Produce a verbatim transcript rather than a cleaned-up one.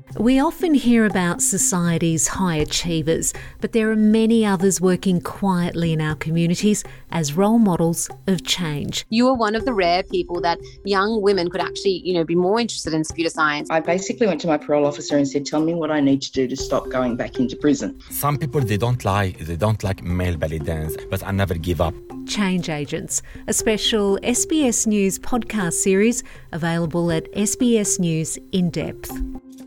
We often hear about society's high achievers, but there are many others working quietly in our communities as role models of change. You are one of the rare people that young women could actually, you know, be more interested in computer science. I basically went to my parole officer and said, tell me what I need to do to stop going back into prison. Some people, they don't like, they don't like male belly dance, but I never give up. Change Agents, a special S B S News podcast series available at S B S News In Depth.